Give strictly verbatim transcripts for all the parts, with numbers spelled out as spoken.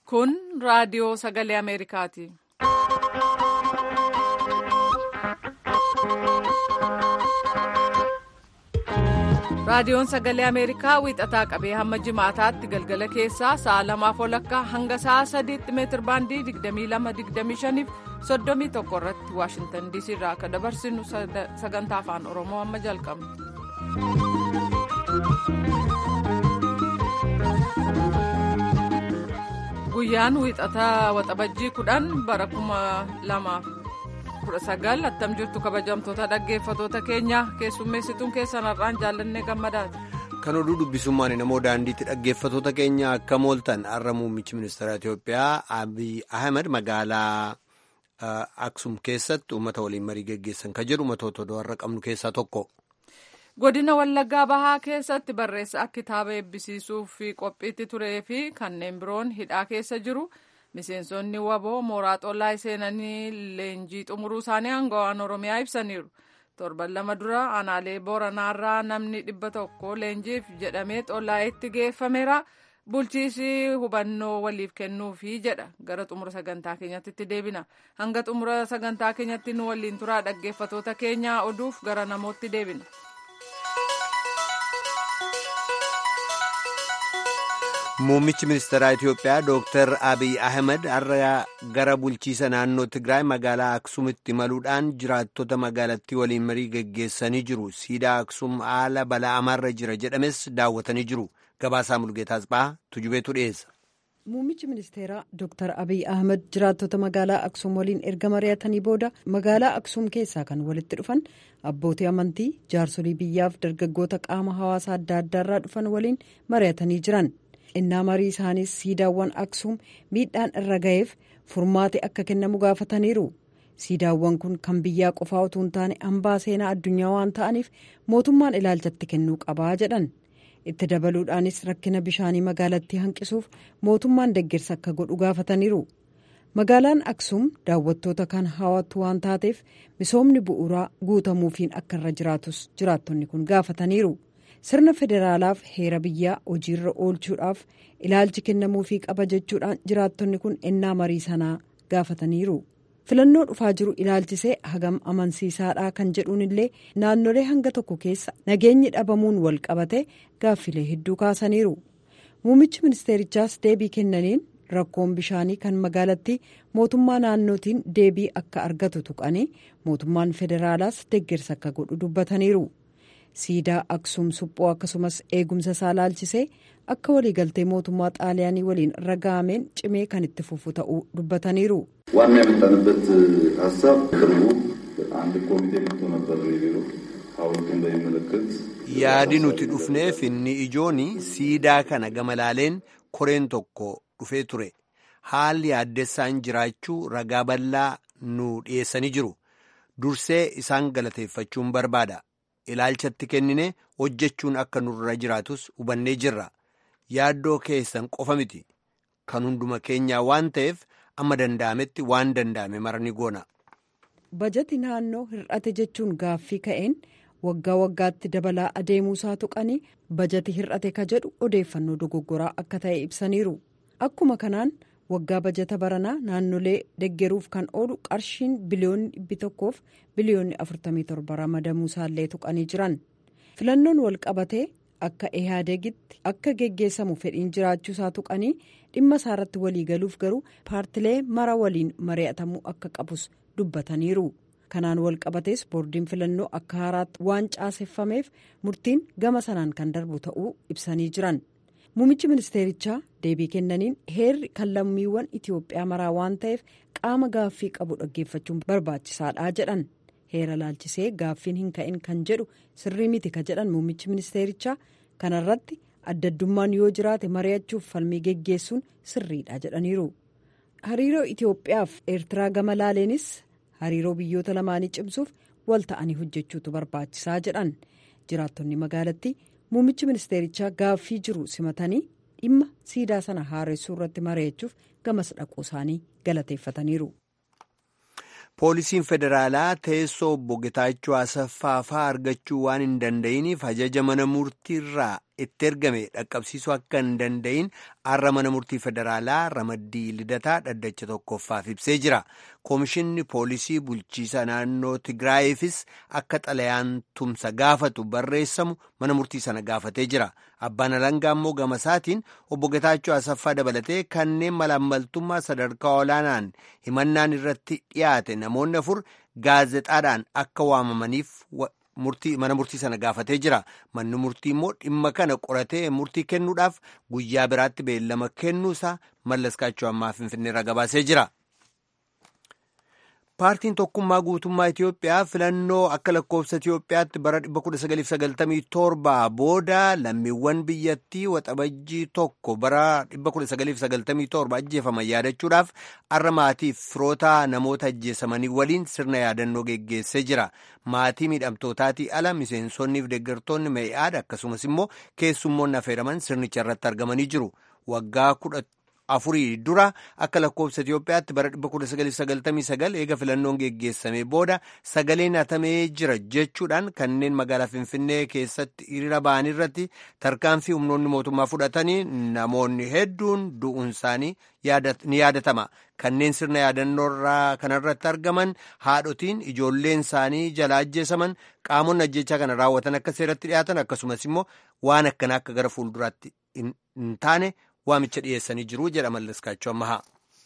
Kun raadiyoo sagalee Ameerikaati. Raadiyoon sagalee Ameerikaa wiixataa qabee hamma jimaataatti galgala keessaa sa'a lamaaf walakkaa hanga sa'a sadiitti meetir baandii digdamii lama digdamii shaniif soddomii tokko irratti Waashintan Diisii irraa akka dabarsinu sagantaa afaan Oromoo amma jalqabna. Guyyaan wiixataa waxabajjii kudhan bara kuma lamaaf kudha sagal attam jirtu kabajamtoota dhaggeeffatoota keenya keessummeessituun keessan har'aan jaallannee gammadaati. Kan oduu dubbisummaan namoo daandiitti dhaggeeffatoota keenya akka mooltan har'a muummichi ministeera Itoophiyaa Abiy Ahmed magaalaa Aksum keessatti uummata waliin marii geggeessan kan jedhu uummattoota oduu har'a qabnu keessaa tokko. Godina Wallaggaa Bahaa keessatti barreessaa kitaaba eebbisiisuuf qophiitti turee fi kanneen biroon hidhaa keessa jiru. Miseensonni waboo mooraa xollaa seenanii leenjii xumuruu isaanii aangawaan Oromiyaa ibsaniiru. Torban lama dura aanaalee Booranaarraa namni dhibba tokko leenjiif jedhamee xollaa'itti geeffameera. Bulchiisi hubannoo waliif kennuufi jedha. Gara xumura sagantaa keenyatti itti deebina. Hanga xumura sagantaa keenyatti nu waliin turaa dhaggeeffatoota keenya oduuf gara namootti deebina. Muummichi ministeeraa Itoophiyaa Dooktar Abiy Ahmed har'a gara bulchiisa naannoo Tigraay magaalaa Aksuumitti imaluudhaan jiraattota magaalattii waliin marii geggeessanii jiru. Siidaa Aksuum haala bala'amaarra jira jedhames daawwatanii jiru. Gabaasaa Mulgeetaas Bahaa Tujubeetu dhiyeessa. Muummichi ministeeraa Dooktar Abiy Ahmed jiraattota magaalaa Aksuum waliin erga mari'atanii booda magaalaa Aksuum keessaa kan walitti dhufan abbootii amantii, jaarsolii biyyaaf dargaggoota qaama hawaasaa adda addaarraa dhufan waliin mari'atanii jiran. Innaa marii isaaniis siidaawwan Aksuum miidhaan irra ga'eef furmaate akka kennamu gaafataniiru. Siidaawwan kun kan biyyaa qofaa utuu hin taane hambaa seenaa addunyaa waan ta'aniif mootummaan ilaalchatti kennuu qabaa jedhan. Itti dabaluudhaanis rakkina bishaanii magaalattii hanqisuuf mootummaan deeggarsa akka godhu gaafataniiru. Magaalaan Aksuum daawwattoota kan hawwattu waan taateef misoomni bu'uuraa guutamuufiin akka irra jiraatus jiraattonni kun gaafataniiru. Sirna federaalaaf heera biyyaa hojiirra oolchuudhaaf ilaalchi kennamuufii qaba jechuudhaan jiraattonni kun ennaa marii sanaa gaafataniiru. Filannoo dhufaa jiru ilaalchisee hagam amansiisaadhaa kan jedhuun illee naannolee hanga tokko keessa nageenyi dhabamuun wal qabate gaaffilee hedduu kaasaniiru. Muummichi ministeerichaas deebii kennaniin rakkoon bishaanii kan magaalattii mootummaa naannootiin deebii akka argatu tuqanii mootummaan federaalaas deeggarsa akka godhu dubbataniiru. Siidaa Aksuum suphoo akkasumas eegumsa isaa ilaalchisee akka waliigaltee mootummaa xaaliyaanii waliin raga'ameen cimee kan itti fufu ta'uu dubbataniiru. ዋና የመጣንበት ሀሳብ ቅርቡ አንድ ኮሚቴ መጥቶ ነበር ቢሮ ሐውልቱን በሚመለከት yaadi nuti dhufneef inni ijooni siidaa kana gamalaaleen koreen tokko dhufee ture. Haalli yaaddessaan jiraachuu ragaa bal'aa nu dhiyeessanii jiru. Dursee isaan galateeffachuun barbaada. Ilaalchatti kennine hojjechuun akka nurra jiraatus hubannee jirra. Yaaddoo keessan qofa miti. Kan hunduma keenyaa waan ta'eef amma danda'ametti waan danda'ame marani goona. Bajati naannoo hir'ate jechuun gaaffii ka'een waggaa waggaatti dabalaa adeemuusaa tuqanii bajati hir'ate ka jedhu odeeffannoo dogoggoraa akka ta'e ibsaniiru. Akkuma kanaan waggaa bajata baranaa naannolee deggeruuf kan oolu qarshiin biliyoonni dhibbi tokkoof biliyoonni afurtamii torba ramadamuusaallee tuqanii jiran. Filannoon wal qabatee akka ihaadegitti akka geggeessamu fedhiin jiraachuusaa tuqanii dhimma isaarratti waliigaluuf garuu paartilee mara waliin mari'atamuu akka qabus dubbataniiru. Kanaan wal qabatees boordiin filannoo akka haaraatti waan caaseffameef murtiin gama sanaan kan darbu ta'uu ibsanii jiran. Muummichi ministeerichaa deebii kennaniin heerri kan lammiiwwan Itoophiyaa maraa waan ta'eef qaama gaaffii qabu dhaggeeffachuun barbaachisaadha jedhan. Heera laalchisee gaaffiin hin ka'in kan jedhu sirrii miti ka jedhan muummichi ministeerichaa kanarratti addaddummaan yoo jiraate mari'achuuf falmii geggeessuun sirriidha jedhaniiru. Hariiroo Itoophiyaaf Eertiraa gama laaleenis hariiroo biyyoota lamaanii cimsuuf wal ta'anii hojjechuutu barbaachisaa jedhan. Jiraattonni magaalattii muummichi ministeerichaa gaaffii jiru simatanii dhimma siidaa sana haaressuu irratti mari'achuuf gamas dhaquu isaanii galateeffataniiru. Poolisiin federaalaa teessoo obbo Getaachoo Asaffaa fa'aa argachuu waan hin danda'iniif ajaja mana murtiirraa itti ergame dhaqqabsiisuu akka hin danda'in har'a mana murtii federaalaa ramaddii lidataa dhaddacha tokkoffaaf ibsee jira. Koomishinni poolisii bulchiisa naannoo Tigraayiifis akka xalayaan tumsa gaafatu barreessamu mana murtii sana gaafatee jira. Abbaan alangaa immoo gama isaatiin obbo Getaachoo Asaffaa dabalatee kanneen malaammaltummaa sadarkaa olaanaan himannaan irratti dhiyaate namoonni afur gaazexaadhaan akka waamamaniif murtii mana murtii sana gaafatee jira. Manni murtii immoo dhimma kana qoratee murtii kennuudhaaf guyyaa biraatti beellama kennuusaa Mallaskaachoo ammaa Finfinneerraa gabaasee jira. Paartiin tokkummaa guutummaa Itiyoophiyaa filannoo akka lakkoofsa Itiyoophiyaatti bara dhibba kudha sagaliif sagaltamii torba booda lammiiwwan biyyattii waxabajjii tokko bara dhibba kudha sagaliif sagaltamii torba ajjeefaman yaadachuudhaaf har'a maatiif firoota namoota ajjeesamanii waliin sirna yaadannoo geggeessee jira. Maatii miidhamtootaatii ala miseensonniif deeggartoonni Mee'aad akkasumas immoo keessummoonni affeeraman sirnicha irratti argamanii jiru. Waggaa kudha afurii dura akka lakkoofsa Itiyoophiyaatti bara dhibba kudha sagaliif sagaltamii sagal eega filannoon geggeessamee booda sagaleen hatamee jira jechuudhaan kanneen magaalaa Finfinnee keessatti hiriira ba'an irratti tarkaanfii humnoonni mootummaa fudhatanii namoonni hedduun du'uun isaanii ni yaadatama. Kanneen sirna yaadannoo kanarratti argaman haadhotiin ijoolleen isaanii jala ajjeesaman qaamonni ajjechaa kana raawwatan akka seeratti dhiyaatan akkasumas immoo waan akkanaa akka gara fuulduraatti hin taane waamicha dhiyeessanii jiru jedha Mallaskaachoo ammahaa.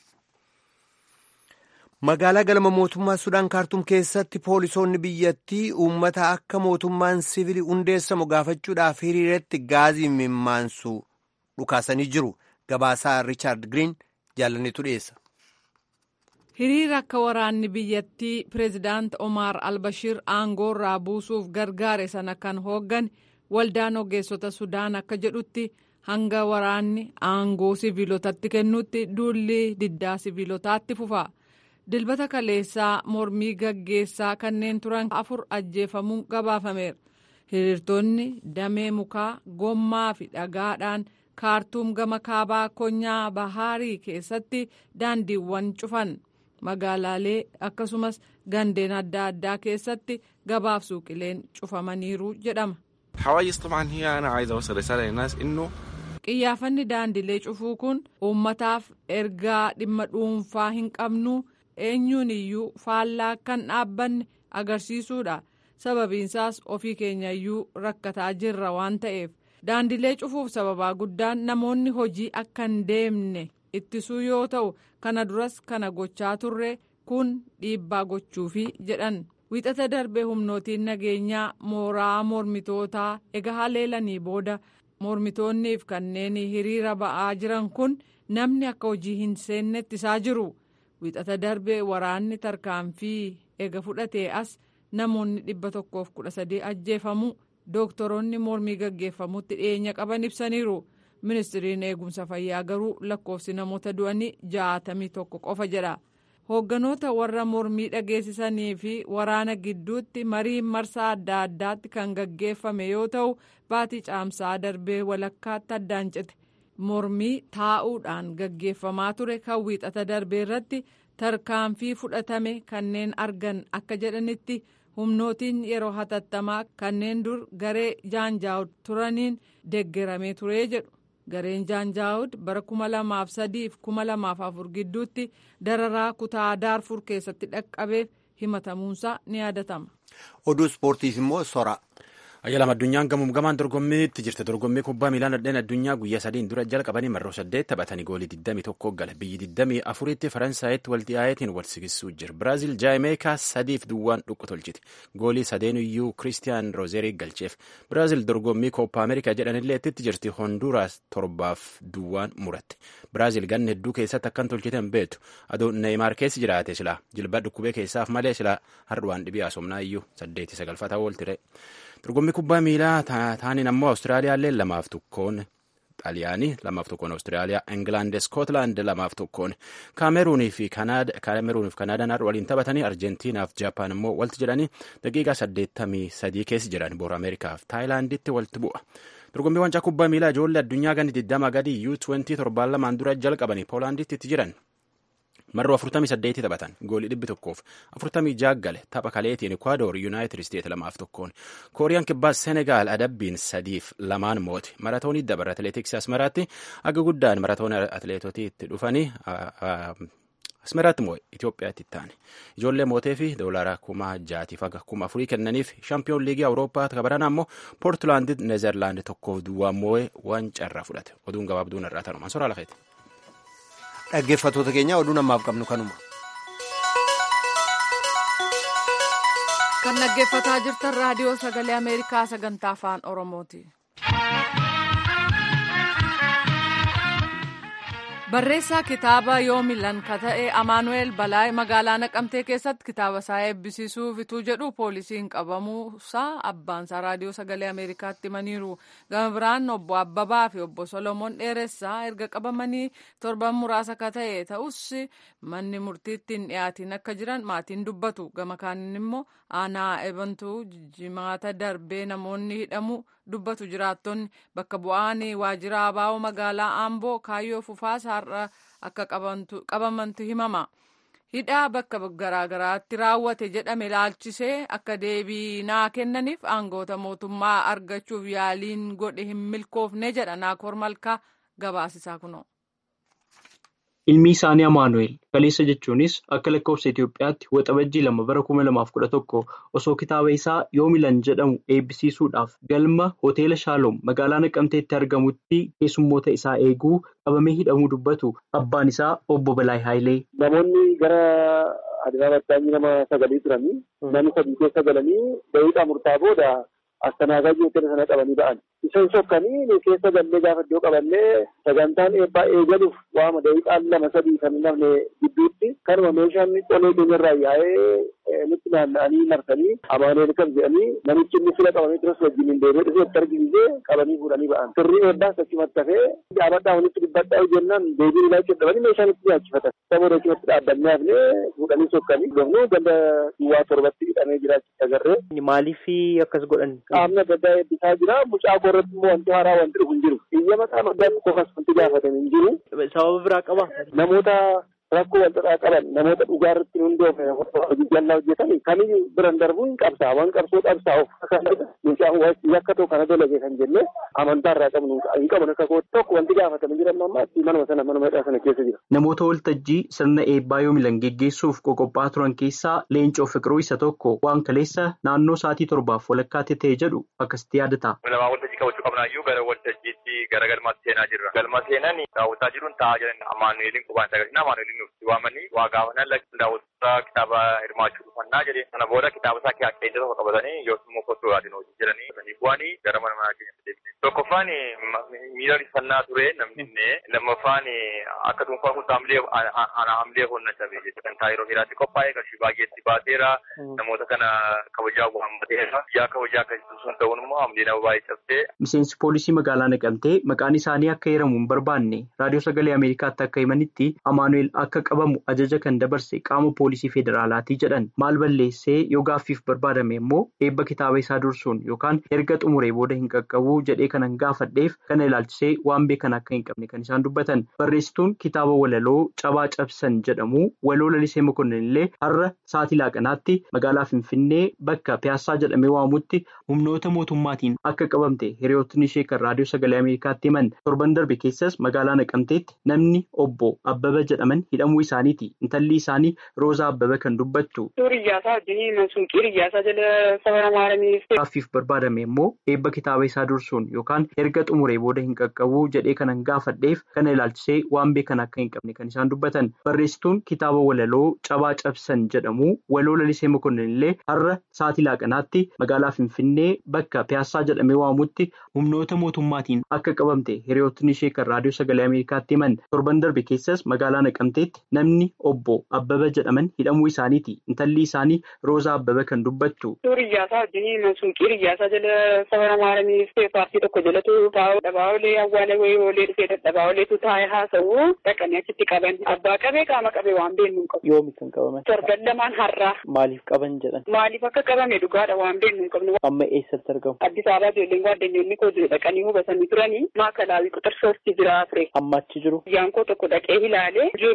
Magaalaa galma mootummaa Sudaan Kaartuum keessatti poolisoonni biyyattii uummata akka mootummaan siviilii hundeessamu gaafachuudhaaf hiriiratti gaazii mimmaansu dhukaasanii jiru. Gabaasaa Riichaard Giriin jaalanneetu dhiyeessa. Hiriira akka waraanni biyyattii pireezidaant Omaar Albashiir aangoorraa buusuuf gargaare sana kan hooggan waldaan ogeessota Sudaan akka jedhutti hanga waraanni aangoo siviilotatti kennutti duulli diddaa siviilotaatti fufa. Dilbata kaleessaa mormii gaggeessaa kanneen turan afur ajjeefamuun gabaafameera. Hiriirtonni damee mukaa, gommaa fi dhagaadhaan Kaartuum gama kaabaa konyaa Bahaarii keessatti daandiiwwan cufan. Magaalaalee akkasumas gandeen adda addaa keessatti gabaaf suuqileen cufamaniiru jedhama. Qiyyaafanni daandilee cufuu kun uummataaf ergaa dhimma dhuunfaa hin qabnu eenyuun iyyuu faallaa kan dhaabbanne agarsiisuudha. Sababiinsaas ofii keenya iyyuu rakkataa jirra waan ta'eef daandilee cufuuf sababaa guddaan namoonni hojii akka hin deemne ittisuu yoo ta'u kana duras kana gochaa turre kun dhiibbaa gochuufi jedhan. Wixata darbee humnootiin nageenyaa mooraa mormitootaa ega haleelanii booda mormitoonniif kanneen hiriira ba'aa jiran kun namni akka hojii hin seenne ittisaa jiru. Wixata darbee waraanni tarkaanfii ega fudhatee as namoonni dhibba tokkoof kudha sadii ajjeefamu dooktoroonni mormii gaggeeffamutti dhiyeenya qaban ibsaniiru. Ministiriin eegumsa fayyaa garuu lakkoofsi namoota du'anii jaatamii tokko qofa jedha. Hoogganoota warra mormii dhageessisanii fi waraana gidduutti mariin marsaa adda addaatti kan gaggeeffame yoo ta'u baatii caamsaa darbee walakkaatti addaan cite. Mormii taa'uudhaan gaggeeffamaa ture kan wiixata darbee irratti tarkaanfii fudhatame kanneen argan akka jedhanitti humnootiin yeroo hatattamaa kanneen dur garee jaanjaawud turaniin deeggaramee ture jedhu. Gareen jaanjaawud bara kuma lamaaf sadiif kuma lamaaf afur gidduutti dararaa kutaa daarfur keessatti dhaqqabeef himatamuunsaa ni yaadatama. Oduu ispoortiif immoo sora. Ayyaalaam addunyaan gamuum gamaan dorgommiitti jirte. Dorgommii kubbaa miilaa nadheen addunyaa guyyaa sadiin dura jalqabanii marroo saddeet taphatanii goolii digdamii tokko gala. Biyyi digdamii afuritti Faransaayitti wal dhiyaa'eetiin wal sigisuu jira. Biraazil Jaameekaa sadiif duwwaan dhuqqu tolchiti. Goolii sadeeniyyuu Kiristiyaan Roozerii galcheef. Biraazil dorgommii Kooppa Ameerikaa jedhanillee itti jirti. Honduuraas torbaaf duwwaan muratti. Biraazil ganna hedduu keessatti akkan tolchiten beektu. Adoo Neeymaar keessi jiraate silaa jilba dhukkubee keessaaf malee silaa hardhuwaan dhibii haasomnaa iyyuu saddeeti sagalfataa ooltire. Dorgommii kubbaa miilaa taaniin ammoo Awustiraaliyaallee lamaaf tokkoon Xaaliyaanii lamaaf tokkoon Awustiraaliyaa Ingilaand Iskootlaand lamaaf tokkoon Kaameruunii fi Kanaadaan har'a waliin taphatanii Arjentiinaaf Jaapaan immoo walti jedhanii daqiiqaa saddeettamii sadii keessa jiran boora Ameerikaaf Taayilaanditti walti bu'a. Dorgommii wancaa kubbaa miilaa ijoollee addunyaa ganni digdama gadi yuu digdamii torbaan lamaan dura jalqabanii Poolaanditti itti jiran. marroo afurtamii saddeeti taphatan goolii dhibbi tokkoof afurtamii jaha gale tapha kaleetiin Ikwaador Yuunaayitid Isteet lamaaf tokkoon Kooriyaan kibbaa Senegaal adabbiin sadiif lamaan moote maratoonii dabara atileetiksii Asmaraatti aga guddaan maratoona atileetotii itti dhufanii Asmaraatti moo Itoophiyaatti taane ijoollee mootee fi doolaara kuma jaatiif aga kuma afurii kennaniif shaampiyoon liigii Awurooppaa kabaran ammoo Poortulaand Neezerlaand tokkoof duwwaan moo'ee waan carraa fudhate oduun gabaabduun irraa tanumaan soraa lafeeti. Dhaggeeffattoota keenya oduu namaaf qabnu kanuma. Kan dhaggeeffataa jirtan raadiyoo sagalee Ameerikaa sagantaa afaan Oromooti. Barreessaa kitaaba Yoomilan ka ta'e Amaanu'eel Balaay magaalaa Naqamtee keessatti kitaaba isaa eebbisiisuuf ituu jedhu poolisiin qabamuusaa abbaansaa raadiyoo sagalee Ameerikaatti himaniiru. Gama biraan obbo Abbabaa fi obbo Solomoon Dheeressaa erga qabamanii torban muraasa ka ta'e ta'us manni murtiitti hin dhiyaatiin akka jiran maatiin dubbatu. Gama kaaniin immoo aanaa eebantuu jimaata darbee namoonni hidhamu dubbatu jiraattonni bakka bu'aan waajjira abaa'oo magaalaa Amboo Kaayyoo Fufaas har'a akka qabamantu himama. Hidhaa bakka garaagaraatti raawwate jedhame ilaalchisee akka deebii naa kennaniif aangoota mootummaa argachuuf yaaliin godhe hin milkoofne jedha Naakoor Malkaa gabaasisaa kunoo. Ilmi isaanii Amaanu'eel Kaleessa jechuunis akka lakkoofsa Itoophiyaatti waxabajjii lama bara kuma lamaaf kudha tokko osoo kitaaba isaa Yoomilan jedhamu eebbisiisuudhaaf galma hoteela Shaaloom magaalaa Naqamteetti argamutti keessummoota isaa eeguu qabamee hidhamuu dubbatu abbaan isaa obbo Balaay Haayilee. Namoonni gara Adibaabatti nama sagalii turanii namni sadii keessa galanii daqiiqaa murtaa booda Asxanaagaa hoteela sana qabanii ba'an. Isaan sokkanii keessa gallee gaafa iddoo qaballee sagantaan eebbaa eegaluuf waama daqiiqaan lama sadii kan namne gidduutti kanuma meeshaan qolee keenyarraa yaa'ee nutti naanna'anii marsanii Amaanu'eel kan jedhanii namichi inni fila qabamee turas wajjin hin deebi'ee dhufee itti argisiisee qabanii fuudhanii ba'an. Sirrii eebbaas achumatti hafee jaaladhaa walitti dubbadhaa jennaan deebiin ilaa jedhamanii meeshaan itti nyaachifatan. Saboota achumatti dhaabbannee hafnee fuudhanii sokkanii gofnuu ganda duwwaa torbatti hidhamee jiraachuu agarree. Maaliif akkas godhan? Qaamni adda addaa eebbisaa jira. Mucaa irratti immoo wanti haaraa wanti dhufu hin jiru. Biyya mataa maddaatti qofas wanti gaafatan hin jiru. Sababa biraa qaba. Namoota rakkoo walxaxaa qaban namoota dhugaa irratti hundoofne hojii jallaa hojjetan kamiyyuu biran darbuun qabsaa waan qabsoo qabsaa of mucaan yakka tokko kana dalage kan jenne amantaa irraa qabnu hin qaban akka kootti tokko wanti gaafatan jiran ammaatti manuma sana manuma hidhaa sana keessa jira. Namoota waltajjii sirna eebbaa Yoomilan geggeessuuf qoqophaa turan keessaa Leencoo Fiqiruu isa tokko waan kaleessa naannoo sa'aatii torbaaf walakkaatti ta'e jedhu akkasitti yaadata. Lamaa waltajjii qabachuu qabnaayyuu gara waltajjiitti gara galmaatti seenaa jirra. Galma seenan daawwataa jiruun taa'aa jiran Amaanu'eeliin qubaan sagalina Amaanu'eeliin waamanii waa gaafannan lakki daawwattoota kitaaba hirmaachuu dhufannaa jedhe sana booda kitaaba isaa keessa tokko qabatanii yookiin immoo kotoo yaadin hojii jedhanii sanii bu'anii gara mana manaa keenyatti deebine. Tokkoffaan miira rifannaa ture namni lammaffaan akka dhuunfaa kun hamlee ana hamlee honna cabee jechuudha. Kan yeroo hiraatti qophaa'ee qarshii baay'eetti baateera namoota kana kabajaa hammateera yaa kabajaa akkasii sun ta'uun immoo hamlee nama baay'ee cabsee. Miseensi poolisii magaalaa Naqamtee maqaan isaanii akka heeramu hin barbaanne raadiyoo sagalee Ameerikaatti akka himanitti Amaanu'eel akka qabamu ajaja kan dabarse qaama poolisii federaalaatii jedhan maal balleessee yoo gaaffiif barbaadame immoo eebba kitaaba isaa dursuun yookaan erga xumuree booda hin qaqqabuu jedhee kanan gaafadheef kana ilaalchisee waan beekan akka hin qabne kan isaan dubbatan barreessituun kitaaba walaloo cabaa cabsan jedhamu waloo lalisee mokonnin illee har'a sa'aatii laaqanaatti magaalaa Finfinnee bakka Piyaasaa jedhamee waamutti humnoota mootummaatiin akka qabamte hiriyootni ishee kan raadiyoo sagalee Ameerikaatti himan torban darbe keessas magaalaa Naqamteetti namni obbo Abbaba jedhaman hidhamuu isaaniiti. Intalli isaanii Roozaa Abbaba kan dubbattu. Riyyaasaa wajjin suuqii riyyaasaa jala safara maaramii. Gaaffiif barbaadame immoo eebba kitaaba isaa dursuun yookaan erga xumuree booda hin qaqqabuu jedhee kanan gaafadheef kana ilaalchisee waan beekan akka hin qabne kan isaan dubbatan. Barreessituun kitaaba walaloo cabaa cabsan jedhamu waloo lalisee mokonnin illee har'a sa'aatii laaqanaatti magaalaa Finfinnee bakka Piyaasaa jedhamee waamutti humnoota mootummaatiin akka qabamte hiriyootni ishee kan raadiyoo sagalee Ameerikaatti himan torban darbe keessas magaalaa Naqamteetti namni obbo Abbaba jedhaman hidhamuu isaaniiti. Intalli isaanii Roozaa Abbaba kan dubbattu. Riyyaasaa wajjin suuqii riyyaasaa jala safara maaramii paartii tokko jalatu taa'u dhabaa'olee awwaalee wayii oolee dhufee dadhabaawoleetu taa'ee haasa'u dhaqanii achitti qaban. Abbaa qabee qaama qabee waan beeknu hin qabu. Yoomi kan qabaman? Torban lamaan har'aa. Maaliif qaban jedhan? Maaliif akka qabame dhugaadha waan beeknu hin qabnu. Amma eessatti argamu? Addis Ababaa ijoolleen gaaddeenyoonni koo jiru dhaqanii hubatanii turanii maakalaawii quxar soostii jira ture. Amma achi jiru? Biyyaan koo tokko dhaqee ilaalee jiru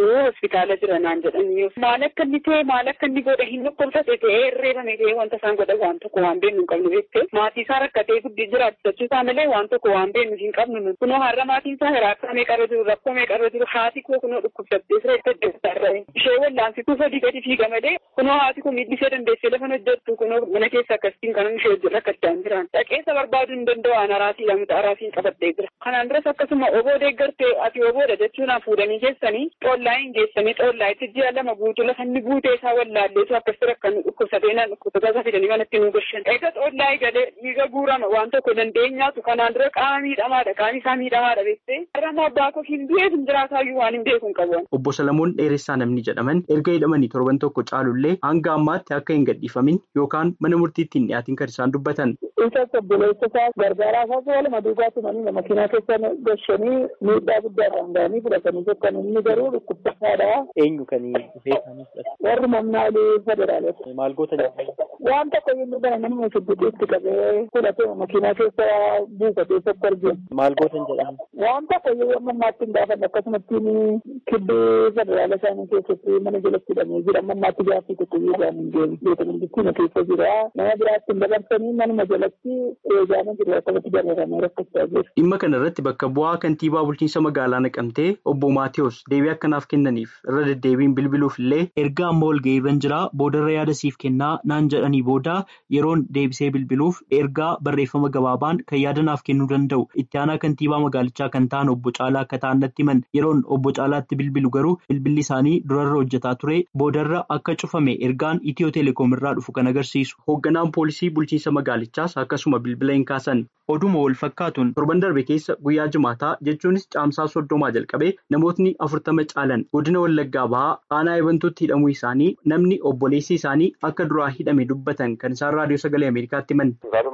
hospitaala jira naan jedhanii maal akka inni ta'e maal akka inni godhe hin dhukkubsate ta'ee herreeffame ta'ee wanta isaan godhan waan tokko waan beeknu hin qabnu beektee maatii isaa rakkatee guddii jiraachifachuu isaa malee waan tokko waan beeknu hin qabnu kunoo har'a maatiin isaa hiraakkaa meeqarra jiru rakkoo meeqarra jiru haati koo kunoo dhukkubsattee siree deddeebisaarra ishee wallaansi kun sadii gadi fiiga malee kunoo haati kun miidhisee dandeessee lafa hojjettu kunoo mana keessa akkasiin kanan ishee hojii rakkachaan jiran dhaqeessa barbaaduu hin danda'an araasii lamta araasiin qabattee jira kanaan duras akkasuma oboo deeggartee ati oboodha jechuun fuudhanii keessanii xollaa hin geessanii xollaa itti ji'a lama guutuu lafa inni guutee isaa wallaalleesu akkasii rakkan dhukkubsatee naan dhukkubsataa fidanii manatti nu gashan eega xollaa eegalee dhiiga guurama waan tokko dandeenyaatu kanaan dura qaama miidhamaadha qaamni isaa miidhamaadha beektee irrama abbaa koo hin du'eef hin jiraataayyuu waan hin beeku hin qabu. Obbo Salamoon Dheeressaa namni jedhaman erga hidhamanii torban tokko caalullee hanga ammaatti akka hin gadhiifamin yookaan mana murtiitti hin dhiyaatin kan isaan dubbatan. Isa obboleessa isaa gargaaraa isaa waluma duugaa tumanii makiinaa keessa gashanii miidhaa guddaa irraan ga'anii fudhatanii tokkan inni garuu dhukkubsataadha. Eenyu kan dhufee isaanii fudhate? Warri mamnaalee federaaleeti. Maal goota jedhama? Waan tokko inni bana nama siddiitti qabee fudhatee makiinaa keessa buufatee tokko argina. Maal gootan jedhama? Waan tokko yoo mammaatti hin gaafanne akkasumatti kibbee federaala isaanii keessatti mana jalatti hidhamee jira. Mammaatti gaaffii tokko yoo isaan hin deemu. Beekama bittiina keessa jira. Nama biraatti hin dabarsanii manuma jalatti eegaama jiru akkamitti barreeffamee rakkachaa jiru. Dhimma kana irratti bakka bu'aa kantiibaa bulchiinsa magaalaa Naqamtee obbo Maatiyus deebii akkanaaf kennaniif irra deddeebiin bilbiluuf illee erga amma ol ga'eerran jira boodarra yaada siif kennaa naan jedhanii booda yeroon deebisee bilbiluuf ergaa barreeffama gabaabaan kan yaada naaf kennuu danda'u itti aanaa kantiibaa magaalichaa kan ta'an obbo Caalaa akka ta'an natti himan yeroon obbo Caalaatti bilbilu garuu bilbilli isaanii durarra hojjetaa ture boodarra akka cufame ergaan Itiyoo Telekoom irraa dhufu kan agarsiisu. Hoogganaan poolisii bulchiinsa magaalichaas akkasuma bilbila hin kaasan. Oduma wal fakkaatuun torban darbe keessa guyyaa jimaataa jechuunis caamsaa soddomaa jalqabee namootni afurtama caalan godina Wallaggaa bahaa aanaa eebantuutti hidhamuu isaanii namni obboleessi isaanii akka duraa hidhame dubbatan kan isaan raadiyoo sagalee Ameerikaatti himan.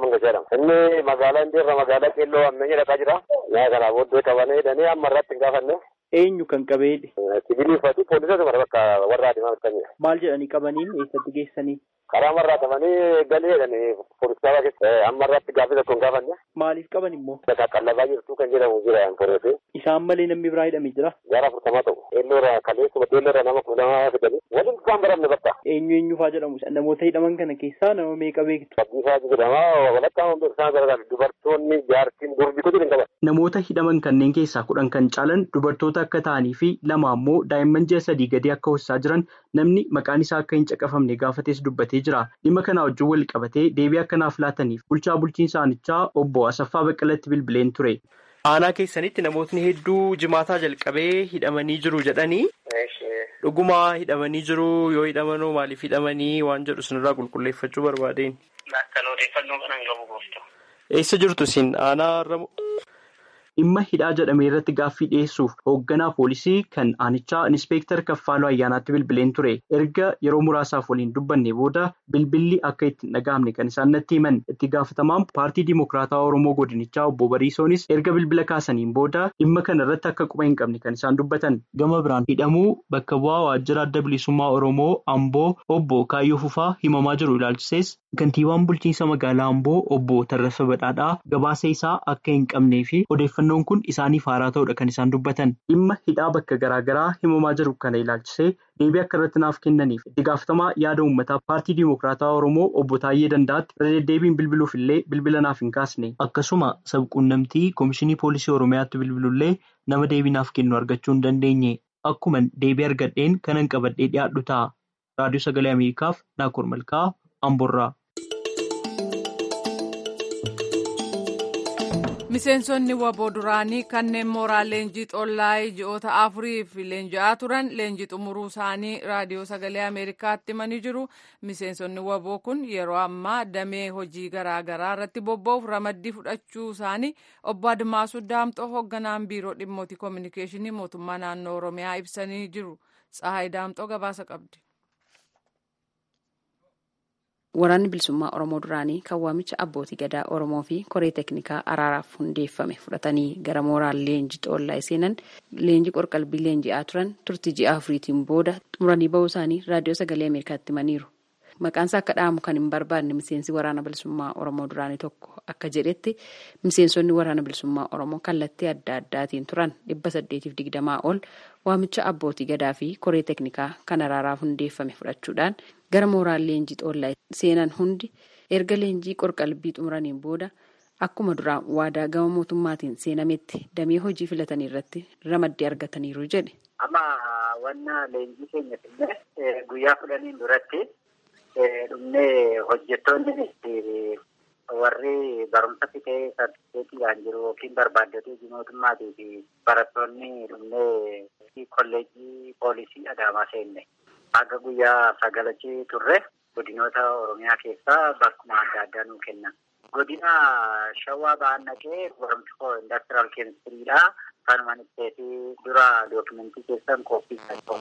Inni magaalaa Indeerra magaalaa Qeelloo ammayyaa dhaqaa jira. Yaa kana booddee qabanii hidhanii amma irratti hin gaafanne. Eenyu kan qabeedhe? Sibiilii uffatu poolisota mara bakka warra adiimaa bitanii. Maal jedhanii qabaniin eessatti geessanii? Karaa marraa qabanii galee jedhanii poolisota keessa amma irratti gaaffii tokko hin gaafanne. Maaliif qaban immoo? Bakka qallabaa jirtu kan jedhamu jira poolisii. Isaan malee namni biraa hidhamee jira? Jaara afurtamaa ta'u. Qeelloorra kaleessuma qeelloorra nama kudhamaa fidanii. Waliin isaan baramne bakka. Eenyu eenyu fa'aa jedhamu? Namoota hidhaman kana keessaa nama meeqa beektu? Abdiisaa jedhama walakkaa hundi isaan gargaaru dubartoonni jaartiin durbi kutu hin qaban. Namoota hidhaman kanneen keessaa kudhan kan caalan dubartoota akka ta'anii fi lama ammoo daa'imman ji'a sadii gadii akka hoosisaa jiran namni maqaan isaa akka hin caqafamne gaafates dubbatee jira. Dhimma kana wajjin wal qabatee deebii akkanaaf laataniif bulchaa bulchiinsa aanichaa obbo Asaffaa Baqqalatti bilbileen ture. Aanaa keessanitti namootni hedduu jimaataa jalqabee hidhamanii jiru jedhanii. Dhugumaa hidhamanii jiru yoo hidhamanoo maaliif hidhamanii waan jedhu sinirraa qulqulleeffachuu barbaadeen. Kan odeeffannoo kana hin qabu gooftaa. Eessa jirtu isin aanaa Harramoo? Dhimma hidhaa jedhamee irratti gaaffii dhiyeessuuf hoogganaa poolisii kan aanichaa Inispeektar Kaffaaluu Ayyaanaatti bilbileen ture. Erga yeroo muraasaaf waliin dubbanne booda bilbilli akka itti hin dhaga'amne kan isaan natti himan. Itti gaafatamaan paartii Dimokiraataa Oromoo Godinichaa obbo Bariisoonis erga bilbila kaasaniin booda dhimma kana irratti akka quba hin qabne kan isaan dubbatan. Gama biraan hidhamuu bakka bu'aa waajjira adda bilisummaa Oromoo Amboo obbo Kaayyoo Fufaa himamaa jiru ilaalchisees kantiibaan bulchiinsa magaalaa Amboo obbo Tarrafa Badhaadhaa gabaasa isaa akka hin qabnee fi odeeffannoon kun isaaniif haaraa ta'uudha kan isaan dubbatan. Dhimma hidhaa bakka garaagaraa himamaa jiru kana ilaalchisee deebii akka irratti naaf kennaniif itti gaafatamaa yaada uummataa paartii Dimokiraataa Oromoo obbo Taayyee Dandaatti irra deddeebiin bilbiluuf illee bilbila naaf hin kaasne. Akkasuma sabquunnamtii Komishinii Poolisii Oromiyaatti bilbilullee nama deebii naaf kennu argachuu hin dandeenye. Akkuman deebii argadheen kanan qabadhee dhiyaadhu ta'a. Raadiyoo Sagalee Ameerikaaf Naakoor Malkaa Amboorraa. Miseensonni waboo duraanii kanneen mooraa leenjii xollaayee ji'oota afuriif leenji'aa turan leenjii xumuruu isaanii raadiyoo sagalee Ameerikaatti himanii jiru. Miseensonni waboo kun yeroo ammaa damee hojii garaagaraa irratti bobba'uuf ramaddii fudhachuu isaanii obbo Admaasuu Daamxoo hoogganaan biiroo dhimmoota koominikeeshinii mootummaa naannoo Oromiyaa ibsanii jiru. Tsahaay Daamxoo gabaasa qabdi. Waraanni bilisummaa Oromoo duraanii kan waamicha abbootii gadaa Oromoo fi koree teeknikaa araaraaf hundeeffame fudhatanii gara mooraa leenjii xollaayee seenan leenjii qorqalbii leenji'aa turan turtii ji'a afuriitiin booda xumuranii ba'uu isaanii raadiyoo sagalee Ameerikaatti himaniiru. maqaansaa akka dhaamu kan hin barbaanne miseensi waraana bilisummaa Oromoo duraanii tokko akka jedhetti miseensonni waraana bilisummaa Oromoo kallattii adda addaatiin turan dhibba saddeetiif digdamaa ol waamicha abbootii gadaa fi koree teknikaa kan araaraaf hundeeffame fudhachuudhaan gara mooraa leenjii xoollaa seenan hundi erga leenjii qorqalbii xumuraniin booda akkuma duraa waadaa gama mootummaatiin seenametti damee hojii filatanii irratti ramaddii argataniiru jedhe. Amma wanna leenjii keenya filne guyyaa kudhaniin duratti dhumnee hojjettoonni warri barumsa fitee sartifikeetiidhaan jiru yookiin barbaaddatee mootummaatii fi barattoonni dhumnee kolleejjii poolisii Adaamaa seenne. Akka guyyaa sagalachii turre godinoota Oromiyaa keessaa bakkuma adda addaa nuu kennan. Godina Shawaa ba'aan naqee barumsi koo indastiraal keemistiriidha. Kanumaan ibseetii dura dookimentii keessan kooppii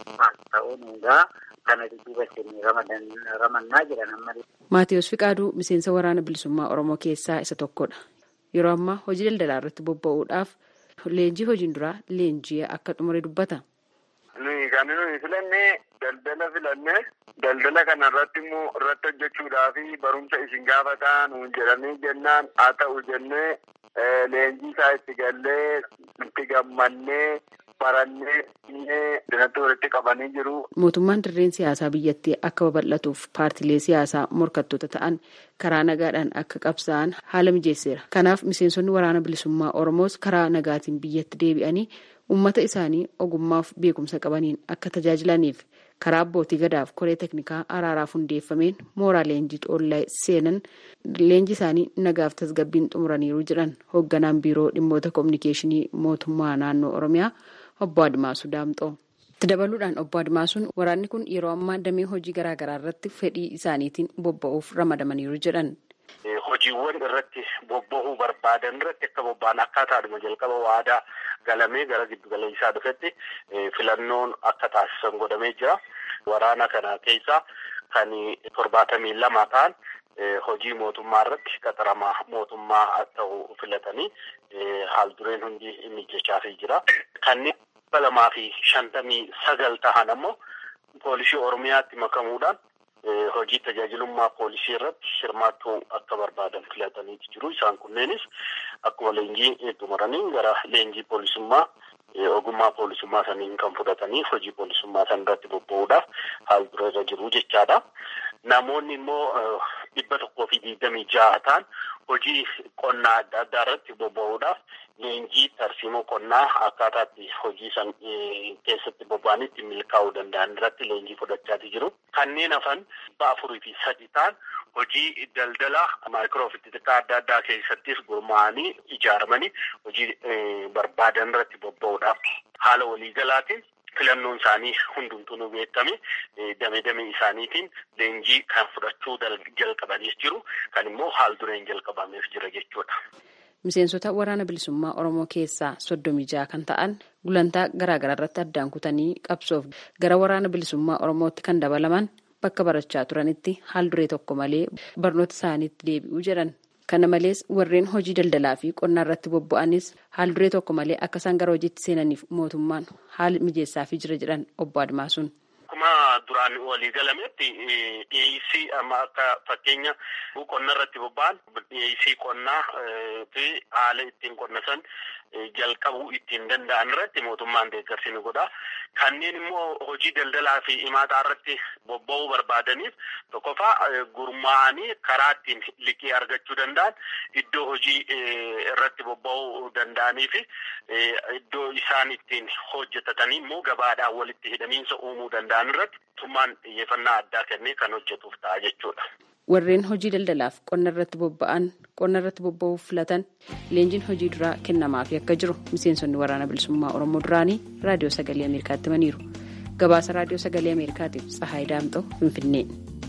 ta'uun egaa kana dudduuba isin ramannaa jedhan amma. Maatiyus Fiqaaduu miseensa waraana bilisummaa Oromoo keessaa isa tokkodha. Yeroo ammaa hojii daldalaa irratti bobba'uudhaaf leenjii hojiin duraa leenjii akka xumure dubbata. Nuyi kan nuyi filannee daldala filannee daldala kana irratti immoo irratti hojjechuudhaaf barumsa isin gaafataa nuun jedhamee jennaan haa ta'u jennee leenjii isaa itti gallee itti gammannee barannee dinatti walitti qabanii jiru. Mootummaan dirreen siyaasaa biyyattii akka babal'atuuf paartilee siyaasaa morkattoota ta'an karaa nagaadhaan akka qabsaa'an haala mijeesseera. Kanaaf miseensonni waraana bilisummaa Oromoos karaa nagaatiin biyyatti deebi'anii uummata isaanii ogummaaf beekumsa qabaniin akka tajaajilaniif karaa abbootii gadaaf koree teknikaa araaraaf hundeeffameen mooraa leenjii xoollaa seenan leenjii isaanii nagaaf tasgabbiin xumuraniiru jedhan hoogganaan biiroo dhimmoota koominikeeshinii mootummaa naannoo Oromiyaa obbo Admaasuu Daamxoo. Itti dabaluudhaan obbo Admaasuun waraanni kun yeroo ammaa damee hojii garaagaraa irratti fedhii isaaniitiin bobba'uuf ramadamaniiru jedhan. Hojiiwwan irratti bobba'uu barbaadan irratti akka bobba'an akkaataadhuma jalqaba waadaa galamee gara giddu galeessaa dhufetti filannoon akka taasisan godhamee jira. Waraana kana keessaa kan torbaatamii lama ta'an hojii mootummaa irratti qaxaramaa mootummaa ta'uu filatanii haal dureen hundi mijechaafii jira. Kanneen dhibba lamaa fi shantamii sagal ta'an ammoo poolisii Oromiyaatti makamuudhaan hojii tajaajilummaa poolisii irratti hirmaachuu akka barbaadan filataniiti jiru. Isaan kunneenis akkuma leenjii xumuranii gara leenjii poolisummaa ogummaa poolisummaa saniin kan fudhatanii hojii poolisummaa san irratti bobba'uudhaaf haal dura irra jiru jechaadha. Namoonni immoo dhibba tokkoo fi digdamii ja'a ta'an hojii qonnaa adda addaa irratti bobba'uudhaaf leenjii tarsiimoo qonnaa akkaataatti hojii san keessatti bobba'anitti milkaa'uu danda'an irratti leenjii fudhachaati jiru. Kanneen hafan dhibba afurii fi sadi ta'an hojii daldala maayikiroofitti xiqqaa adda addaa keessattis gurmaa'anii ijaaramanii hojii barbaadan irratti bobba'uudhaaf haala waliigalaatiin filannoon isaanii hundumtuu nu beekame damee damee isaaniitiin leenjii kan fudhachuu jalqabaniis jiru kan immoo haal dureen jalqabameef jira jechuudha. Miseensota waraana bilisummaa Oromoo keessaa soddomii ja'a kan ta'an gulantaa garaagaraa irratti addaan kutanii qabsoof gara waraana bilisummaa Oromootti kan dabalaman bakka barachaa turanitti haal duree tokko malee barnoota isaaniitti deebi'uu jedhan. Kana malees warreen hojii daldalaa fi qonnaa irratti bobba'anis haal duree tokko malee akka isaan gara hojiitti seenaniif mootummaan haala mijeessaafii jira jedhan obbo Admaasuun. Akkuma duraan walii galametti dhiyeessii amma akka fakkeenya qonna irratti bobba'an dhiyeessii qonnaa fi haala ittiin qonna san jalqabuu ittiin danda'an irratti mootummaan deeggarsi ni godha. Kanneen immoo hojii daldalaa fi imaaxaa irratti bobba'uu barbaadaniif tokkoffaa gurmaa'anii karaa ittiin liqii argachuu danda'an iddoo hojii irratti bobba'uu danda'anii fi iddoo isaan ittiin hojjetatanii immoo gabaadhaan walitti hidhamiinsa uumuu danda'an irratti mootummaan xiyyeeffannaa addaa kennee kan hojjetuuf ta'a jechuudha. Warreen hojii daldalaaf qonna irratti bobba'an qonna irratti bobba'uuf filatan leenjiin hojii duraa kennamaafi akka jiru miseensonni waraana bilisummaa Oromoo duraanii raadiyoo sagalee Ameerikaatti himaniiru. Gabaasa raadiyoo sagalee Ameerikaatiif Tsahaay Daamxoo Finfinnee.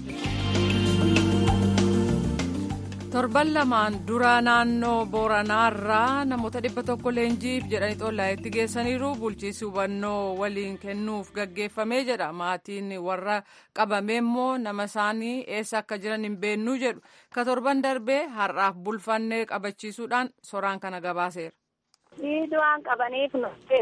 Torban lamaan dura naannoo Booranaarraa namoota dhibba tokko leenjiif jedhanii xollaayetti geessaniiru. Bulchiinsi hubannoo waliin kennuuf gaggeeffamee jedha. Maatiin warra qabamee immoo nama isaanii eessa akka jiran hin beennuu jedhu. Ka torban darbee har'aaf bulfannee qabachiisuudhaan soraan kana gabaaseera. Diiduu waan qabaniif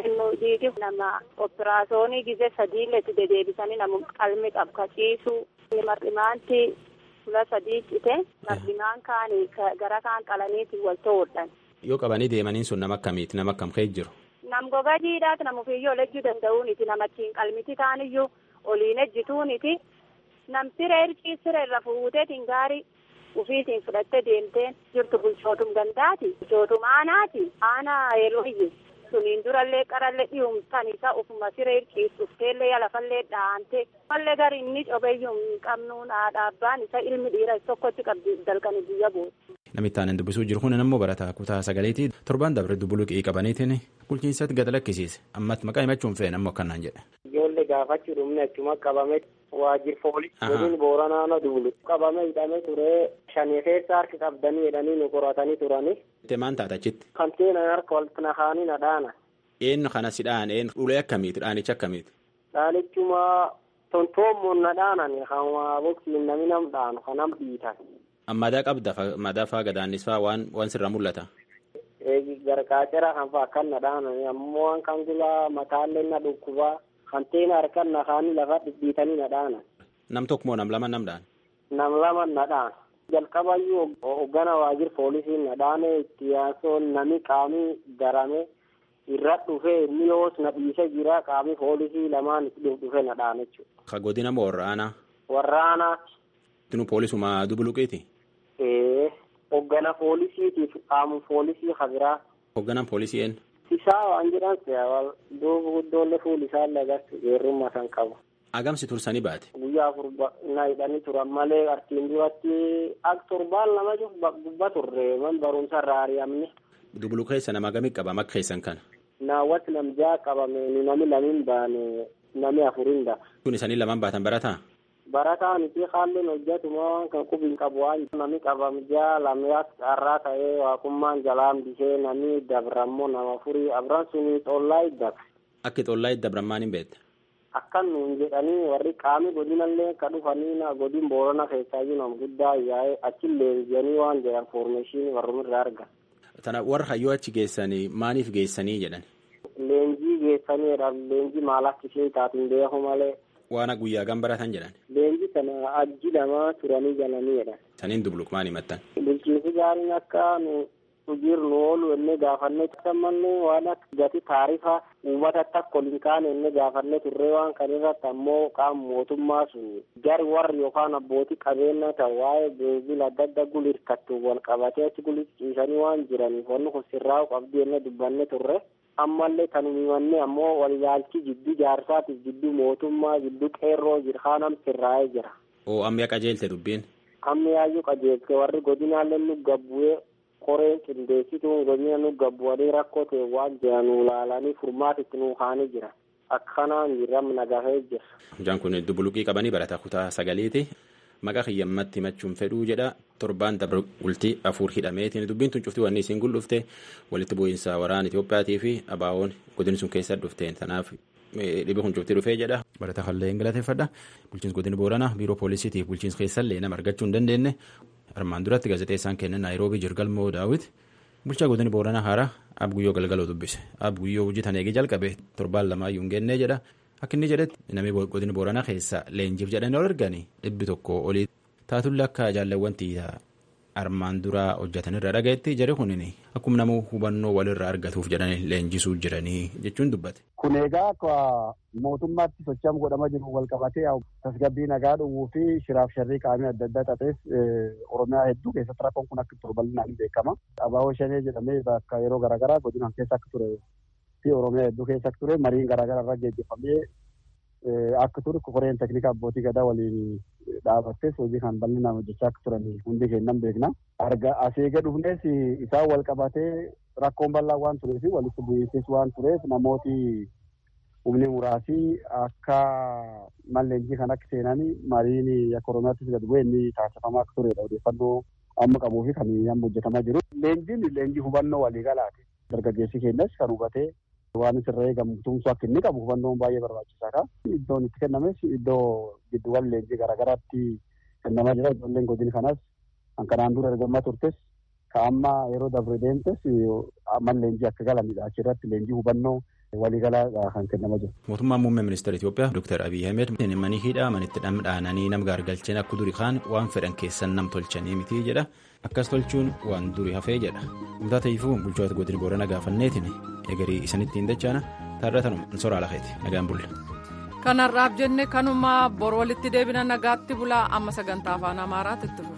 nuti nama operaasyoonii gizee sadiiletti deddeebisanii nama qalmi qabkachiisu Mar'imaanti kula sadii cite mar'imaan kaan gara kaan qalaniiti wal ta'uudhaan. Yoo qabanii deemaniin sun nama akkamiiti? Nama akkam ka'e jiru? Nam goga jiidhaati nama ofiiyyoo lejjuu danda'uuniti namachiin qalmiti taaniyyuu oliin ejjituuniti nam siree ircii siree irra fuuteetiin gaarii ufiitiin fudhattee deemteen jirtu bulchootum gandaati bulchootum aanaati aanaa yerooyye suniin durallee qarallee dhi'umtan isa ufuma siree irciisuufteellee yalafallee dhaante mallee gari inni cobeeyyuu hin qabnuun haadhaabbaan isa ilmi dhiira tokkotti qabdi dalqani biyya booda. Namitti aanan dubbisuu jiru kun ammoo barataa kutaa sagaleetii torbaan dabre dubbuluqii qabaniitiin bulchiinsatti gad lakkisiise ammatti maqaa himachuun fe'en ammoo akkanaan jedhe. Ijoollee gaafachuu dhumne achuma qabame waajjir foolii godin booranaana duulu qabame hidhame ture shanii keessa harki qabdanii jedhanii nu qoratanii turani. Itti maan taata achitti? Kan seenan harka walitti naqanii na dhaana. Eenyu kana si dhaane eenyu ulee akkamiiti dhaanicha akkamiiti? Dhaanichuma tontoommoon na dhaanan kan waa boksiin nami nam dhaanu kan nam dhiitan. Ammadaa qabda madaa faa gadaannis faa waan waan sirra mul'ata. Gargaacera kan faa kan na dhaanan ammoo waan kan gulaa mataallee na dhukkubaa kan teena harkan na kaanii lafa dhidhiitanii na dhaanan. Nam tokko moo nam lama nam dhaan? Nam lama na dhaan. Jalqabayyuu hoggana waajjir poolisiin na dhaane itti yaasoon nami qaamii garame irra dhufee inni yoos na dhiise jira qaamii poolisii lamaan dhufe na dhaane jechuudha. Ka godina moo warraanaa? Warraanaati. Tinu poolisuma dubbuluqiiti? Ee hoggana poolisiitiif qaamu poolisii habiraa. Hogganaan poolisii eenyu? Isaa waan jedhan seewal duuba guddoollee fuul isaan lagarsu geerrummaa san qabu. Agamsi tursanii baate? Guyyaa afur na hidhanii turan malee artiin duratti ak torbaan lama gubba turre man barumsa irraa ari'amne. Dubbulu keessa nama agamii qabama akka keessan kana? Naawwatti namjaa qabame ni nami lamiin baane nami afuriin dha. Kun isanii lamaan baatan barataa? Barataan itti haalleen hojjetuma kan qubiin qabu waan nami qabamjaa lamyaas carraa ta'ee waaqummaan jalaan bishee nami dabrammoo nama furii abran suni xollaa iddabe. Akki xollaa iddabran maaliin beekte? Akkan nuun jedhanii warri qaami godinallee ka dhufanii na godin boorana keessaa jiran guddaa yaa'ee achillee jedhanii waan jedhan foormeeshinii warrumirraa argan. Tana warra hayyoo achi geessanii maaliif geessanii jedhan? Leenjii geessanii jedhan leenjii maal akka ishee taatiin beeku malee. Waan guyyaa gan baratan jedhan? Leenjii kana ajji lamaa turanii galanii jedhan. Saniin dubbuluq maal himattan? Bulchiinsi gaariin akka nu jirnu oolu enne gaafannee tammanne waan akka gati taarifa uummata akka ol hin kaane enne gaafannee turree waan kan irratti ammoo qaama mootummaa sun gari warri yookaan abbootii qabeenya ta'u waa'ee beenzila adda adda gulirkattu wal qabatee achi gulirciisanii waan jiraniif wanni kun sirraa'u qabdii enne dubbanne turre. Ammallee kan himanne ammoo walilaalchi jidduu jaarsaatiif jidduu mootummaa jidduu qeerroo jirhaanam sirraa'ee jira. Oo ammi qajeelte dubbiin? Ammi yaayyuu qajeelte warri godinaallee nu gabbu'ee qoreen qindeessituun godina nu gabbu'anii rakkoo ta'e waan jiranuu laalanii furmaatitti nuu kaanii jira. Akkanaan jirram nagahee jira. Jaan kun dubbuluqii qabanii barataa kutaa sagaleeti. Maqaa kiyyammatti himachuun fedhuu jedha torbaan dabre bultii afur hidhameetiin dubbiin tun cufti wanni isiin gul dhufte walitti bu'iinsa waraana Itoophiyaatii fi abaawoon godin sun keessa dhufteen tanaaf dhibi kun cufti dhufee jedha. Barataa hallee hin galateeffadha. Bulchiinsa godina Booranaa biiroo poolisiitiif bulchiinsa keessallee nama argachuu hin dandeenye armaan duratti gaazexeessaan kennan Naayiroobii Jirgalmoo Daawit bulchaa godina Booranaa haaraa Abguyyoo Galgaloo dubbise. Abguyyoo hojii tan eegee jalqabe torbaan lamaayyuu hin gennee jedha. Akka inni jedhetti namni godina Booranaa keessa leenjiif jedhanii ol arganii dhibbi tokko olii taatullee akka jaalawwan tiitaa armaan duraa hojjetan irraa dhagayetti jedhe kunin akkuma nama hubannoo walirraa argatuuf jedhanii leenjisuu jiranii jechuun dubbate. Kun egaa akka mootummaatti sochaam godhama jiru wal qabatee tasgabbii nagaa dhowwuu fi shiraaf sharrii qaamii adda addaa tatees Oromiyaa hedduu keessatti rakkoon kun akka ture bal'inaan beekama. Abaaboo shanee jedhamee bakka yeroo garaagaraa godina keessa akka ture. Fi Oromiyaa hedduu keessa ture mariin garaagaraa irra geggeeffamee akka ture koreen teknika abbootii gadaa waliin dhaabattes hojii kan bal'inaan hojjechaa akka turan hundi kennan beekna. Arga asii gad dhufnes isaan wal qabatee rakkoon bal'aa waan tureef walitti bu'iinsis waan tureef namooti humni muraasii akka malleenjii kan akka seenanii mariin akka Oromiyaattis gad bu'ee inni taasifamaa akka turedha odeeffannoo amma qabuu fi kan amma hojjetamaa jiru. Leenjiin leenjii hubannoo waliigalaati. Dargaggeessi keenyas kan hubatee waan isirra eegamu tumsu akka inni qabu hubannoon baay'ee barbaachisaadha. Iddoon itti kennames iddoo gidduuwwan leenjii garaagaraatti kennamaa jira. Ijoolleen godina kanas kan kanaan dura ergamaa turtes kan amma yeroo dabre deemtes amma leenjii akka galanidha. Achirratti leenjii hubannoo waliigalaa kan kennamaa jiru. Mootummaan muummee ministeera Itoophiyaa Dooktar Abiy Ahmed manii hidhaa manitti dhamdhaananii nam gaargalcheen akka durii kaan waan fedhan keessan nam tolchanii miti jedha. Akkas tolchuun waan durii hafee jedha. Guddaa ta'eefuu bulchoota godina Booranaa gaafanneetiin eegarii isanitti hin dachaana taarratanuma Ansoraa Lafeeti nagaan bulla. Kanarraaf jenne kanuma bor walitti deebina nagaatti bulaa amma sagantaa afaan Amaaraatti itti